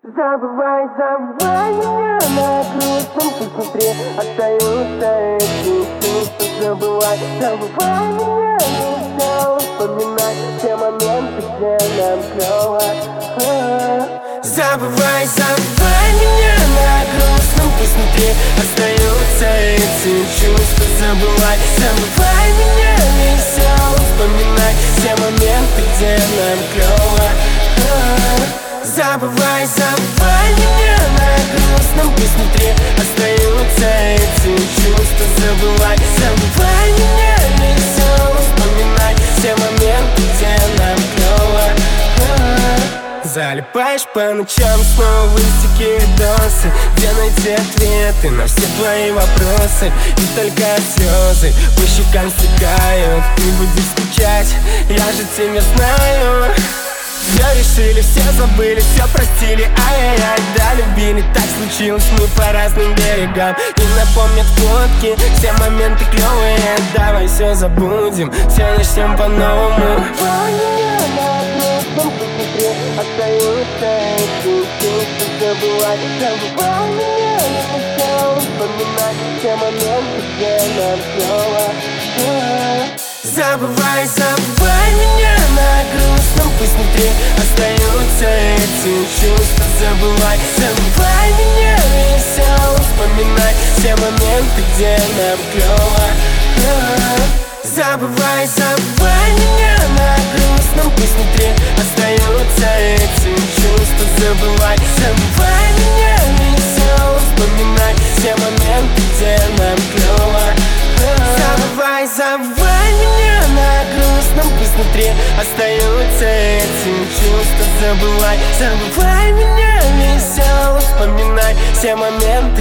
Забывай, забывай меня на грустном посмотри. Остаются эти чувства. Забывай, забывай меня, нельзя вспоминать те моменты, где нам клёво. Забывай, забывай меня на грустном посмотри. Остаются эти чувства. Забывай, забывай меня, нельзя вспоминать те моменты, где нам клёво. Забывай, забывай меня на грустном посмотри. Остаются эти чувства. Забывай, забывай меня, нельзя вспоминать те моменты, где нам клёво. Залипаешь по ночам, снова в инстике видосы, где найти ответы на все твои вопросы. И только слезы по щекам стекают. Не будешь скучать, я же тебя знаю. Все решили, все забыли, все простили, ай-яй-яй. Да, любили, так случилось, мы по разным берегам. И напомнят фотки, все моменты клевые. Давай все забудем, все начнем по-новому. Остаются эти чувства. Забывай, забывай меня, нельзя вспоминать те моменты, где нам клёво. Забывай, забывай меня на грустном посмотри. Остаются эти чувства. Забывай, забывай меня, нельзя вспоминать те моменты, где нам клёво. Забывай, забывай меня на грустном посмотри. Остаются эти чувства. Забывай, забывай меня, нельзя вспоминать те моменты, где нам клёво. Забывай, забывай меня на грустном посмотри. Остаются эти чувства. Забывай, забывай меня, нельзя вспоминать те моменты,